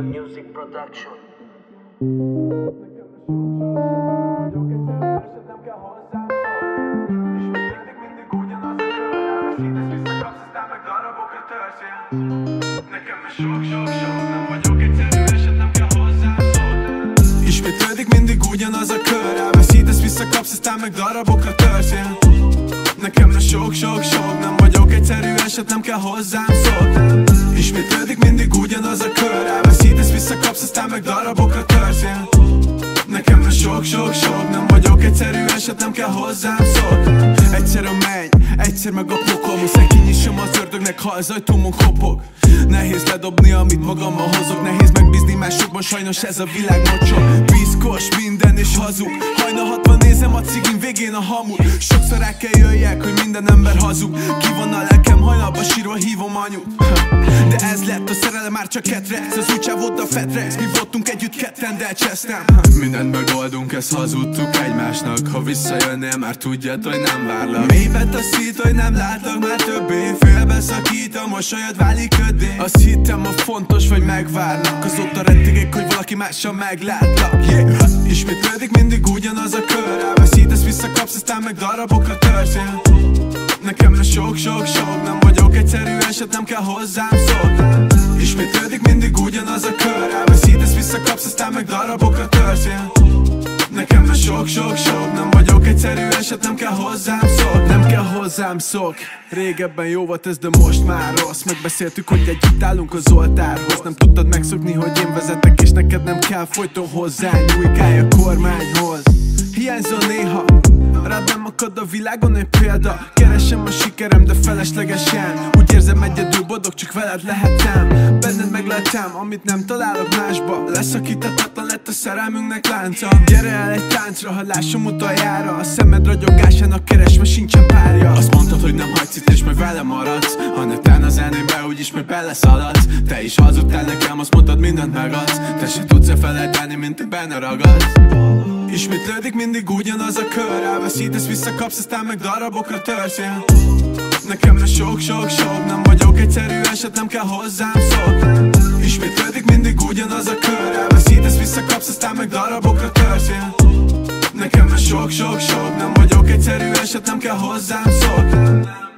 PM Music Production. Ismétlődik mindig ugyanaz a kör, elveszítesz, visszakapsz, aztán meg darabokra törszél. Nekem sok-sok-sok, nem vagyok egyszerű eset, nem kell hozzám szólni. Ismétlődik mindig ugyanaz a kör, elveszítesz, visszakapsz, aztán meg darabokra törszél. Nekem sok-sok-sok, nem vagyok egyszerű eset, nem kell hozzám szólni. Egyszer a menny, egyszer meg a pokol, muszáj kinyissam az ördögnek, ha az ajtómon kopog. Nehéz ledobni, amit magammal hozok, nehéz megbízni másokban, sajnos ez a világ mocsok. Piszkos minden és hazug, hajna 60 nézem a cigin végén a hamut. Sokszor el kell jöjjek, hogy minden ember hazug. Ki van a lelkem, hajnalba sírva hívom anyut. De ez lett a szerelem, már csak ketrec, az úgy csávod a fetrex. Mi voltunk együtt ketten, de csesztem. Mindent megoldunk, ezt hazudtuk egymásnak. Ha visszajönnél, már tudjad, hogy nem várlak. Mélybe taszít, hogy nem látlak már többé. Félbeszakít, a mosolyod válik köddé. Azt hittem, a fontos, vagy megvárnak. Azóta rettegek, hogy valaki mással meglátlak, yeah. Ismétlődik mindig ugyanaz a kör, elveszítesz, visszakapsz, aztán meg darabokra törszél. Nekem sok-sok-sok, nem vagyok egyszerű eset, nem kell hozzám szólni. Ismétlődik mindig ugyanaz a kör, elveszítesz, visszakapsz, aztán meg darabokra törszél. Nekem sok-sok-sok, nem vagyok egyszerű eset, nem kell hozzám szólni. Nem kell hozzám szólni. Régebben jó volt ez, de most már rossz. Megbeszéltük, hogy együtt állunk az oltárhoz. Nem tudtad megszokni, hogy én vezetek, és neked nem kell folyton hozzányújkálj a kormányhoz. Hiányzol néha, rád nem akad a világon egy példa. Keresem a sikerem, de feleslegesen. Úgy érzem, egyedül boldog, csak veled lehetem. Benned megleltem, amit nem találok másba. Leszakíthatatlan lett a szerelmünknek lánca. Gyere el egy táncra, ha lássam utoljára. A szemed ragyogásának keresve sincsen párja. Azt mondtad, hogy nem hagysz itt és meg velem maradsz. Ha netán a zenébe úgyis meg beleszaladsz. Te is hazudtál nekem, azt mondtad, mindent megadsz. Te se tudsz felejteni, mint te benne ragadsz. Ismétlődik mindig ugyanaz a kör, elveszítesz, visszakapsz, aztán meg darabokra törszél. Nekem sok-sok-sok, nem vagyok egyszerű eset, nem kell hozzám szólni. Ismétlődik mindig ugyanaz a kör, elveszítesz, visszakapsz, aztán meg darabokra törszél. Nekem sok-sok-sok, nem vagyok egyszerű eset, nem kell hozzám szólni.